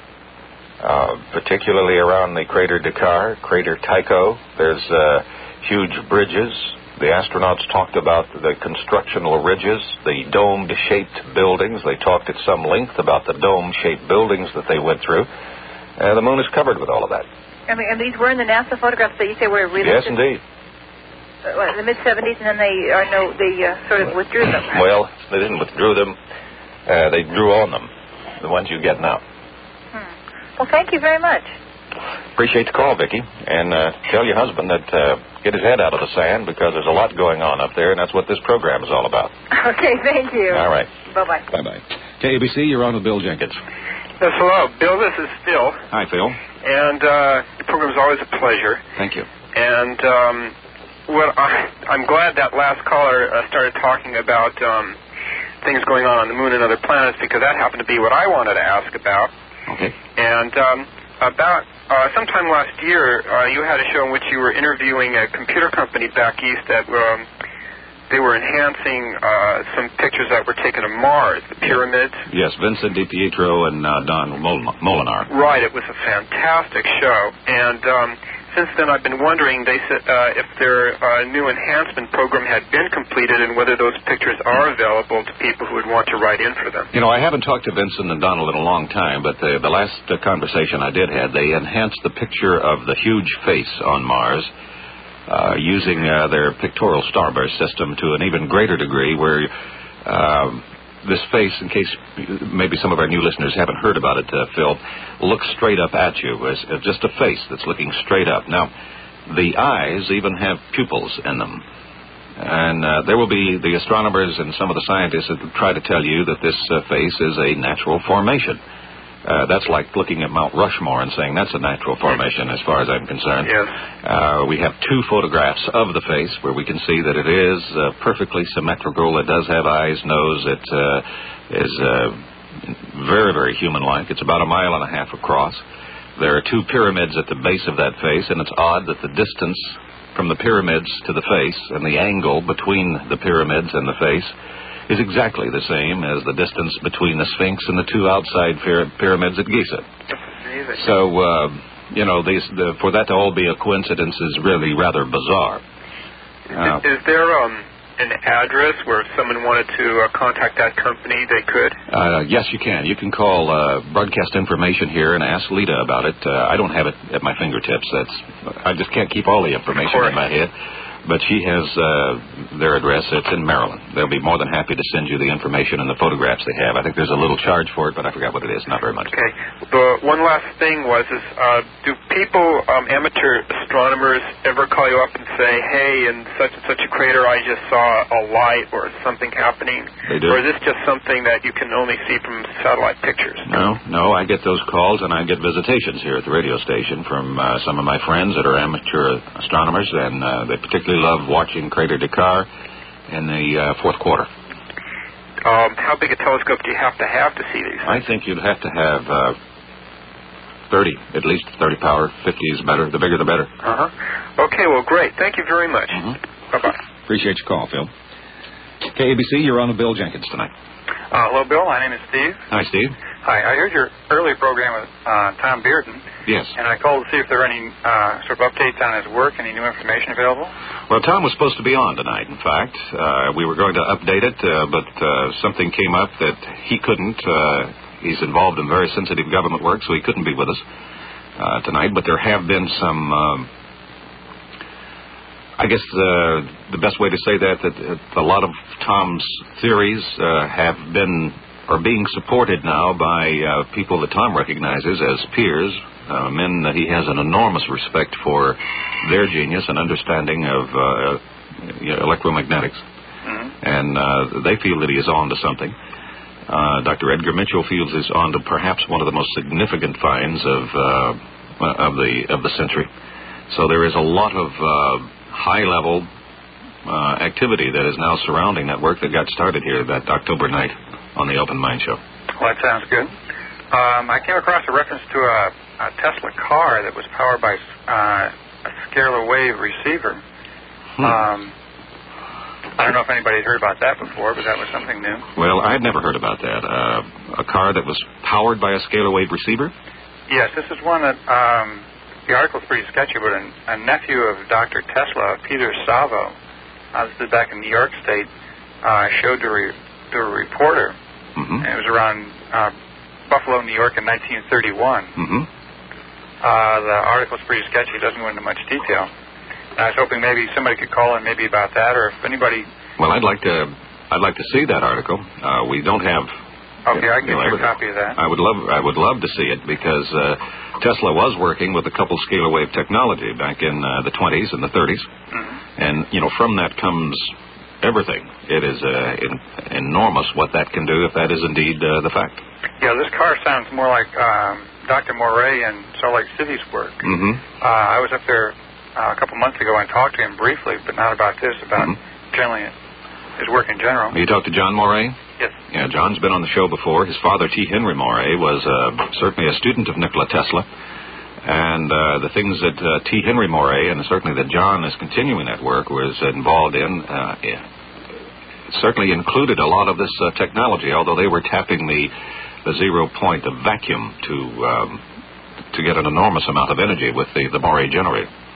Uh, particularly around the crater Dakar, crater Tycho. There's uh, huge bridges. The astronauts talked about the constructional ridges, the dome-shaped buildings. They talked at some length about the dome-shaped buildings that they went through. Uh, the moon is covered with all of that. And, and these were in the NASA photographs that you say were released? Yes, indeed. Uh, what, in the mid-seventies, and then they are no, they uh, sort of withdrew them. Right? Well, they didn't withdraw them. Uh, they drew on them, the ones you get now. Hmm. Well, thank you very much. Appreciate the call, Vicki. And uh, tell your husband that uh, get his head out of the sand, because there's a lot going on up there, and that's what this program is all about. Okay, thank you. All right. Bye-bye. Bye-bye. K A B C, you're on with Bill Jenkins. Yes, hello. Bill, this is Phil. Hi, Phil. And uh, your program is always a pleasure. Thank you. And um, what I, I'm glad that last caller uh, started talking about um, things going on on the moon and other planets, because that happened to be what I wanted to ask about. Okay. And um, about uh, sometime last year, uh, you had a show in which you were interviewing a computer company back east that um, they were enhancing uh, some pictures that were taken of Mars, the pyramids. Yes, Vincent DiPietro and uh, Don Mol- Molinar. Right, it was a fantastic show. And um, since then I've been wondering they said, uh, if their uh, new enhancement program had been completed and whether those pictures are available to people who would want to write in for them. You know, I haven't talked to Vincent and Donald in a long time, but the, the last uh, conversation I did have, they enhanced the picture of the huge face on Mars uh, using uh, their pictorial starburst system to an even greater degree where... Uh, This face, in case maybe some of our new listeners haven't heard about it, uh, Phil, looks straight up at you as, as just a face that's looking straight up. Now, the eyes even have pupils in them. And uh, there will be the astronomers and some of the scientists that will try to tell you that this uh, face is a natural formation. Uh, that's like looking at Mount Rushmore and saying that's a natural formation as far as I'm concerned. Yes. Uh, we have two photographs of the face where we can see that it is uh, perfectly symmetrical. It does have eyes, nose. It uh, is uh, very, very human-like. It's about a mile and a half across. There are two pyramids at the base of that face, and it's odd that the distance from the pyramids to the face and the angle between the pyramids and the face is exactly the same as the distance between the Sphinx and the two outside pyramids at Giza. So, uh, you know, these, the, for that to all be a coincidence is really rather bizarre. Uh, is, is there um, an address where if someone wanted to uh, contact that company, they could? Uh, yes, you can. You can call uh, Broadcast Information here and ask Lita about it. Uh, I don't have it at my fingertips. That's I just can't keep all the information in my head. But she has uh, their address. It's in Maryland. They'll be more than happy to send you the information and the photographs they have. I think there's a little charge for it, but I forgot what it is. Not very much. Okay. The one last thing was, is uh, do people, um, amateur astronomers, ever call you up and say, hey, in such and such a crater, I just saw a light or something happening? They do. Or is this just something that you can only see from satellite pictures? No, no. I get those calls, and I get visitations here at the radio station from uh, some of my friends that are amateur astronomers, and uh, they particularly love watching Crater Dakar in the uh, fourth quarter. Um, how big a telescope do you have to have to see these? I think you'd have to have uh, thirty, at least thirty power. fifty is better. The bigger, the better. Uh-huh. Okay, well, great. Thank you very much. Mm-hmm. Bye-bye. Appreciate your call, Phil. K A B C, you're on with Bill Jenkins tonight. Uh, hello, Bill. My name is Steve. Hi, Steve. Hi. I heard your earlier program with uh, Tom Bearden. Yes. And I called to see if there were any uh, sort of updates on his work, any new information available. Well, Tom was supposed to be on tonight, in fact. Uh, we were going to update it, uh, but uh, something came up that he couldn't. Uh, he's involved in very sensitive government work, so he couldn't be with us uh, tonight. But there have been some... Um, I guess uh, the best way to say that, that a lot of Tom's theories uh, have been, are being supported now by uh, people that Tom recognizes as peers, uh, men that he has an enormous respect for their genius and understanding of uh, you know, electromagnetics. Mm-hmm. And uh, they feel that he is on to something. Uh, Doctor Edgar Mitchell feels he's on to perhaps one of the most significant finds of, uh, of, the, of the century. So there is a lot of... Uh, high-level uh, activity that is now surrounding that work that got started here that October night on the Open Mind Show. Well, that sounds good. Um, I came across a reference to a, a Tesla car that was powered by uh, a scalar wave receiver. Hmm. Um, I don't know if anybody had heard about that before, but that was something new. Well, I had never heard about that. Uh, a car that was powered by a scalar wave receiver? Yes, this is one that... Um, the article's pretty sketchy, but a, a nephew of Doctor Tesla, Peter Savo, uh, this is back in New York State, uh, showed to, re, to a reporter. Mm-hmm. And it was around uh, Buffalo, New York in nineteen thirty-one. Mm-hmm. Uh, the article's pretty sketchy. It doesn't go into much detail. And I was hoping maybe somebody could call in maybe about that, or if anybody... Well, I'd like to I'd like to see that article. Uh, we don't have... Okay, I can get you a copy of that. I would love I would love to see it because uh, Tesla was working with a couple scalar wave technology back in uh, the twenties and the thirties. Mm-hmm. And, you know, from that comes everything. It is uh, in, enormous what that can do if that is indeed uh, the fact. Yeah, this car sounds more like um, Doctor Moray and Salt Lake City's work. Mm-hmm. Uh, I was up there uh, a couple months ago and talked to him briefly, but not about this, about mm-hmm. generally his work in general. You talked to John Moray? Yes. Yeah, John's been on the show before. His father, T. Henry Moray, was uh, certainly a student of Nikola Tesla. And uh, the things that uh, T. Henry Moray, and certainly that John is continuing that work, was involved in, uh, yeah, certainly included a lot of this uh, technology, although they were tapping the, the zero point of vacuum to um, to get an enormous amount of energy with the, the Moray generator.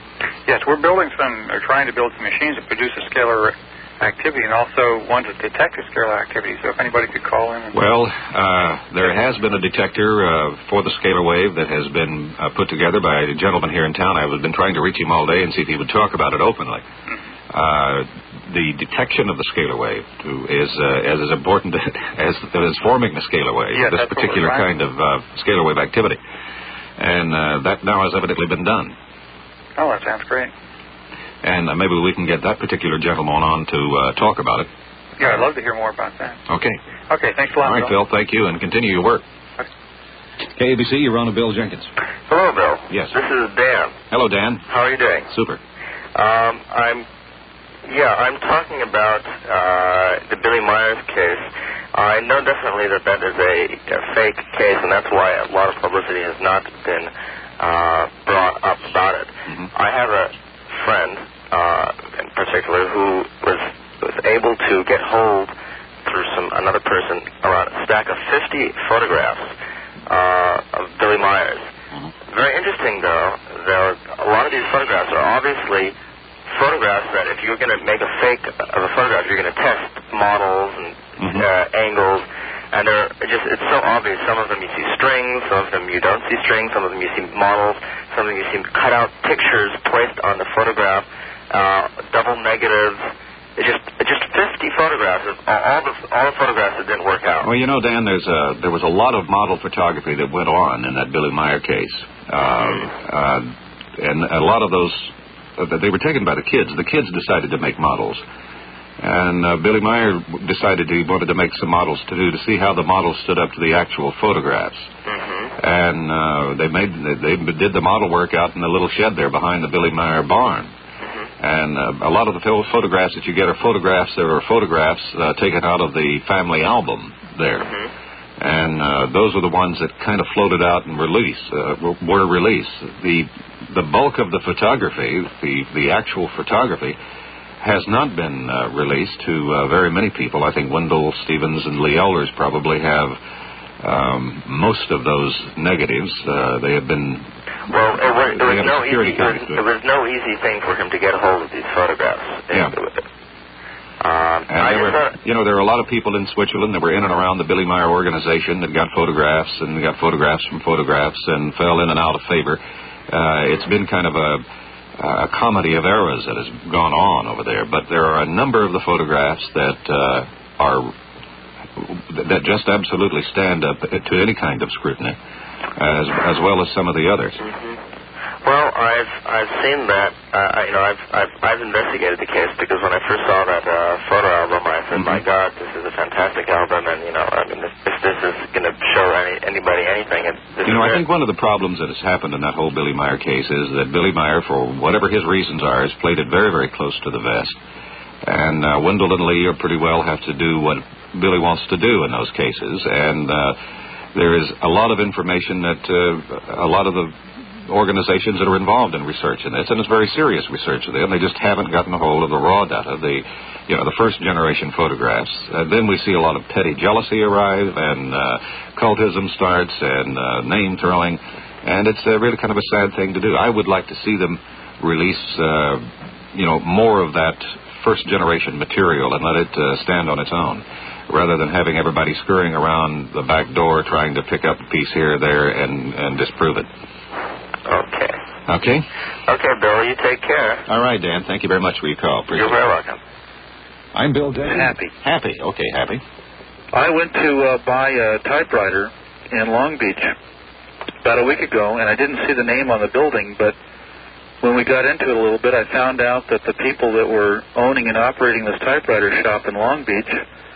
Yes, we're building some, or trying to build some machines that produce a scalar activity and also one to detect a scalar activity. So if anybody could call in. And well, uh, there has been a detector uh, for the scalar wave that has been uh, put together by a gentleman here in town. I've been trying to reach him all day and see if he would talk about it openly. Mm-hmm. Uh, the detection of the scalar wave to, is uh, as, as important as, as forming the scalar wave, yes, this particular kind of uh, scalar wave activity. And uh, that now has evidently been done. Oh, that sounds great. And uh, maybe we can get that particular gentleman on to uh, talk about it. Yeah, I'd love to hear more about that. Okay. Okay, thanks a lot, All right, Bill. Phil, thank you, and continue your work. Okay. K A B C, you're on with Bill Jenkins. Hello, Bill. Yes. This is Dan. Hello, Dan. How are you doing? Super. Um, I'm, yeah, I'm talking about uh, the Billy Myers case. I know definitely that that is a, a fake case, and that's why a lot of publicity has not been uh, brought up about it. Mm-hmm. I have a friend, uh, in particular, who was was able to get hold through some another person around a stack of fifty photographs uh, of Billy Myers. Mm-hmm. Very interesting, though. There are, a lot of these photographs are obviously photographs that if you're going to make a fake of a photograph, you're going to test models and mm-hmm. uh, angles, and they're just it's so obvious. Some of them you see strings, some of them you don't see strings, some of them you see models, some of them you see cut out pictures placed on the photograph, uh, double negatives. It's just it's just fifty photographs of all the all the photographs that didn't work out. Well, you know, Dan, there's a, there was a lot of model photography that went on in that Billy Meyer case, uh, uh, and a lot of those uh, they were taken by the kids. The kids decided to make models, and uh, Billy Meyer decided he wanted to make some models to do to see how the models stood up to the actual photographs. Mm-hmm. And uh, they made they, they did the model work out in the little shed there behind the Billy Meyer barn. And uh, a lot of the photographs that you get are photographs that are photographs uh, taken out of the family album there. Mm-hmm. And uh, those are the ones that kind of floated out and released, uh, were released. The the bulk of the photography, the, the actual photography, has not been uh, released to uh, very many people. I think Wendell Stevens and Lee Elders probably have um, most of those negatives. Uh, they have been... Well, it was, it, was no easy, it, was, it was no easy thing for him to get a hold of these photographs. Yeah. Um, and there were, thought, you know, there are a lot of people in Switzerland that were in and around the Billy Meyer organization that got photographs and got photographs from photographs and fell in and out of favor. Uh, it's been kind of a, a comedy of errors that has gone on over there. But there are a number of the photographs that uh, are that just absolutely stand up to any kind of scrutiny, as as well as some of the others. Mm-hmm. Well, I've I've seen that. Uh, you know, I've I've I've investigated the case because when I first saw that uh, photo album, I said, mm-hmm. "My God, this is a fantastic album!" And you know, I mean, if, if this is going to show any, anybody anything, it, this you know, is I it. think one of the problems that has happened in that whole Billy Meyer case is that Billy Meyer, for whatever his reasons are, has played it very, very close to the vest. And uh, Wendell and Lee are pretty well have to do what Billy wants to do in those cases. And uh, there is a lot of information that uh, a lot of the organizations that are involved in research in this, and it's very serious research of them, they just haven't gotten a hold of the raw data, the you know the first generation photographs. Uh, then we see a lot of petty jealousy arrive, and uh, cultism starts, and uh, name throwing, and it's uh, really kind of a sad thing to do. I would like to see them release uh, you know more of that first generation material and let it uh, stand on its own, rather than having everybody scurrying around the back door trying to pick up a piece here or there and, and disprove it. Okay. Okay? Okay, Bill, you take care. All right, Dan. Thank you very much for your call. Appreciate You're very welcome. I'm Bill Jenkins. Happy. Happy. Okay, Happy. I went to uh, buy a typewriter in Long Beach about a week ago, and I didn't see the name on the building, but when we got into it a little bit, I found out that the people that were owning and operating this typewriter shop in Long Beach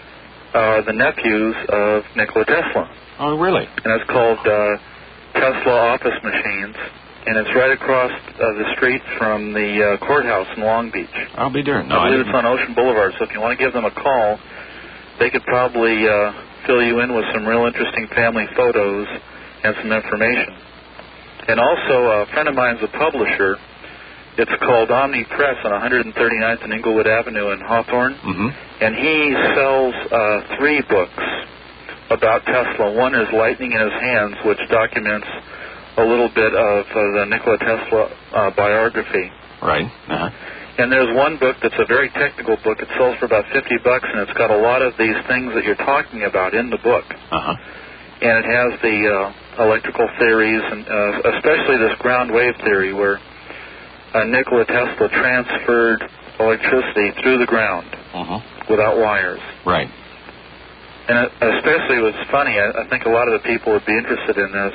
are the nephews of Nikola Tesla. Oh, really? And it's called uh, Tesla Office Machines, and it's right across uh, the street from the uh, courthouse in Long Beach. I'll be darned. No, I believe I it's on Ocean Boulevard, so if you want to give them a call, they could probably uh, fill you in with some real interesting family photos and some information. And also, a friend of mine's a publisher. It's called Omni Press on one thirty-ninth and Inglewood Avenue in Hawthorne. Mm-hmm. And he sells uh, three books about Tesla. One is Lightning in His Hands, which documents a little bit of uh, the Nikola Tesla uh, biography. Right. Uh-huh. And there's one book that's a very technical book. It sells for about fifty bucks, and it's got a lot of these things that you're talking about in the book. Uh-huh. And it has the uh, electrical theories, and uh, especially this ground wave theory, where uh, Nikola Tesla transferred electricity through the ground uh-huh. without wires. Right. And it, especially, it was funny, I, I think a lot of the people would be interested in this.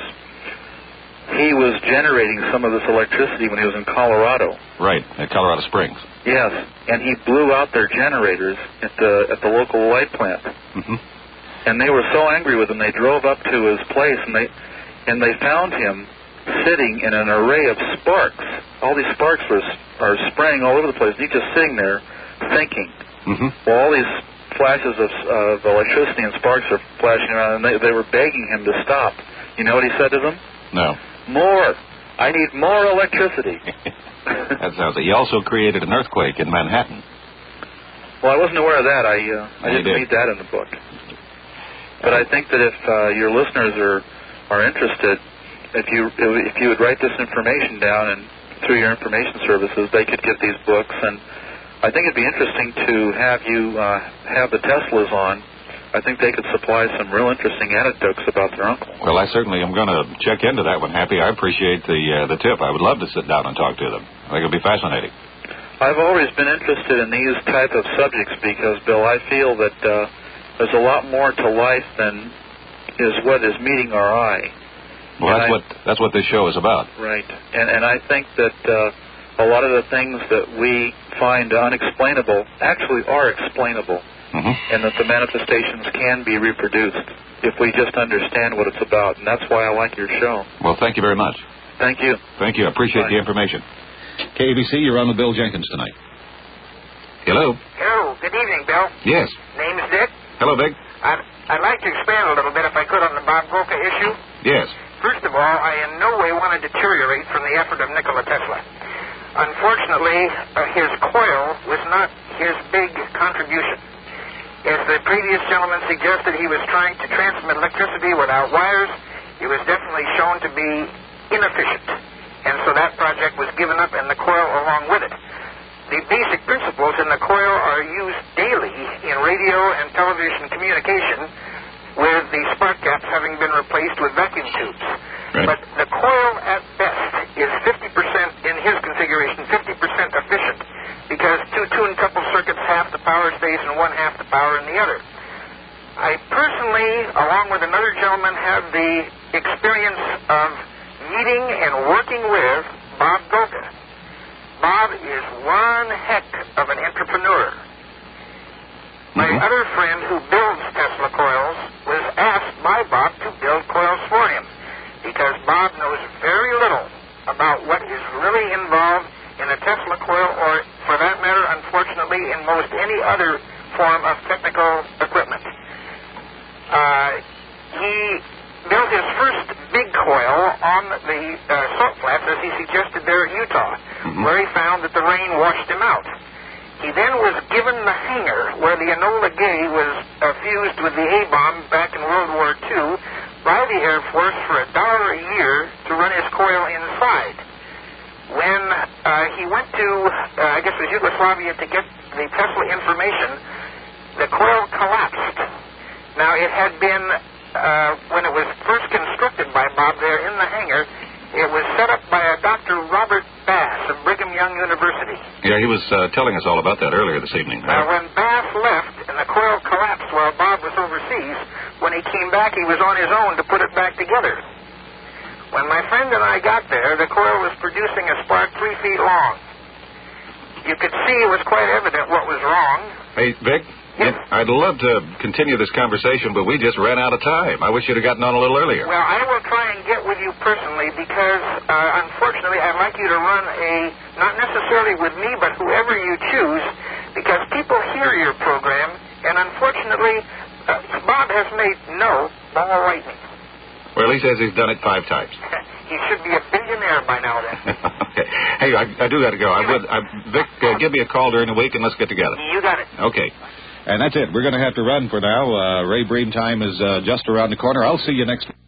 He was generating some of this electricity when he was in Colorado. Right, at Colorado Springs. Yes, and he blew out their generators at the at the local light plant. Mm-hmm. And they were so angry with him, they drove up to his place, and they and they found him sitting in an array of sparks. All these sparks were are spraying all over the place. He's just sitting there thinking. Mm-hmm. Well, all these flashes of, of electricity and sparks are flashing around, and they, they were begging him to stop. You know what he said to them? No. More. I need more electricity. That sounds like he also created an earthquake in Manhattan. Well, I wasn't aware of that. I uh, I You didn't did. read that in the book. But I think that if uh, your listeners are are interested, if you if you would write this information down and through your information services, they could get these books. And I think it'd be interesting to have you uh, have the Teslas on. I think they could supply some real interesting anecdotes about their uncle. Well, I certainly am going to check into that one, Happy. I appreciate the uh, the tip. I would love to sit down and talk to them. I think it'll be fascinating. I've always been interested in these type of subjects because, Bill, I feel that uh, there's a lot more to life than is what is meeting our eye. Well, And that's I, what that's what this show is about. Right, and and I think that uh, a lot of the things that we find unexplainable actually are explainable. Mm-hmm. And that the manifestations can be reproduced if we just understand what it's about. And that's why I like your show. Well, thank you very much. Thank you. Thank you. I appreciate Bye. the information. K A B C, you're on with Bill Jenkins tonight. Hello. Hello. Good evening, Bill. Yes. Name is Dick. Hello, Big. I'd, I'd like to expand a little bit, if I could, on the Bob Golka issue. Yes. First of all, I in no way want to deteriorate from the effort of Nikola Tesla. Unfortunately, uh, his coil was not his big contribution. As the previous gentleman suggested, he was trying to transmit electricity without wires. It was definitely shown to be inefficient. And so that project was given up and the coil along with it. The basic principles in the coil are used daily in radio and television communication, with the spark gaps having been replaced with vacuum tubes. Right. But the coil at best is fifty percent in his configuration, fifty percent efficient, because two tuned coupled circuits, half the power stays in one, half the power in the other. I personally, along with another gentleman, have the experience of meeting and working with Bob Golka. Bob is one heck of an entrepreneur. My Mm-hmm. other friend who builds Tesla coils was asked by Bob to build coils for him, because Bob knows very little about what is really involved in a Tesla coil, or for that matter, unfortunately, in most any other form of technical equipment. Uh, he built his first big coil on the uh, salt flats, as he suggested there at Utah, Mm-hmm. where he found that the rain washed him out. He then was given the hangar where the Enola Gay was uh, fused with the A-bomb back in World War Two by the Air Force for a dollar a year to run his coil inside. When uh, he went to, uh, I guess it was Yugoslavia, to get the Tesla information, the coil collapsed. Now, it had been, uh, when it was first constructed by Bob there in the hangar, it was set up by a Doctor Robert Bass of Brigham Young University. Yeah, he was uh, telling us all about that earlier this evening. Now, when Bass left and the coil collapsed while Bob was overseas, when he came back, he was on his own to put it back together. When my friend and I got there, the coil was producing a spark three feet long. You could see it was quite evident what was wrong. Hey, Vic, Yes. I'd love to continue this conversation, but we just ran out of time. I wish you'd have gotten on a little earlier. Well, I will try and get with you personally because, uh, unfortunately, I'd like you to run a, not necessarily with me, but whoever you choose, because people hear your program, and unfortunately, uh, Bob has made no ball lightning. Well, he says he's done it five times. He should be a billionaire by now, then. Okay. Hey, I, I do got to go. I would, I, Vic, uh, give me a call during the week and let's get together. You got it. Okay. And that's it. We're going to have to run for now. Uh, Ray Breen time is uh, just around the corner. I'll see you next week.